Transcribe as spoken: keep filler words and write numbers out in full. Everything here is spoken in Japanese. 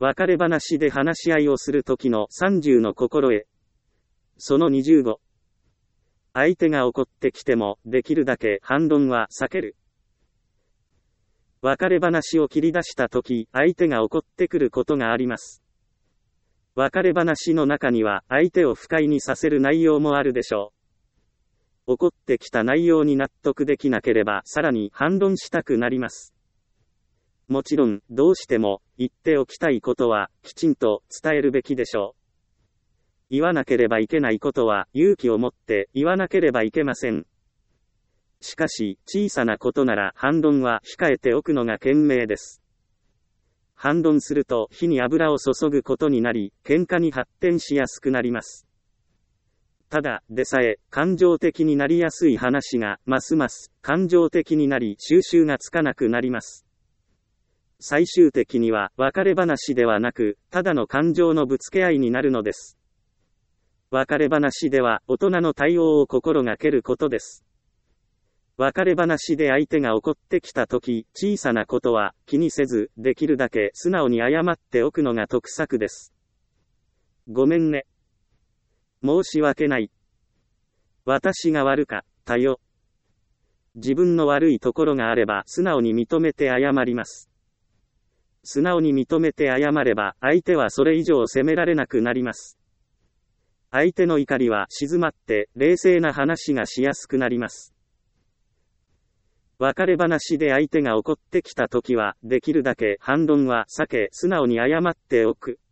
別れ話で話し合いをするときのさんじゅうの心得。そのにじゅうご。相手が怒ってきても、できるだけ反論は避ける。別れ話を切り出したとき、相手が怒ってくることがあります。別れ話の中には、相手を不快にさせる内容もあるでしょう。怒ってきた内容に納得できなければ、さらに反論したくなります。もちろん、どうしても、言っておきたいことは、きちんと伝えるべきでしょう。言わなければいけないことは、勇気を持って言わなければいけません。しかし、小さなことなら反論は控えておくのが賢明です。反論すると火に油を注ぐことになり、喧嘩に発展しやすくなります。ただでさえ、感情的になりやすい話が、ますます感情的になり収拾がつかなくなります。最終的には別れ話ではなく、ただの感情のぶつけ合いになるのです。別れ話では大人の対応を心がけることです。別れ話で相手が怒ってきたとき、小さなことは気にせず、できるだけ素直に謝っておくのが得策です。ごめんね。申し訳ない。私が悪かったよ。自分の悪いところがあれば素直に認めて謝ります。素直に認めて謝れば、相手はそれ以上責められなくなります。相手の怒りは静まって、冷静な話がしやすくなります。別れ話で相手が怒ってきたときは、できるだけ反論は避け、素直に謝っておく。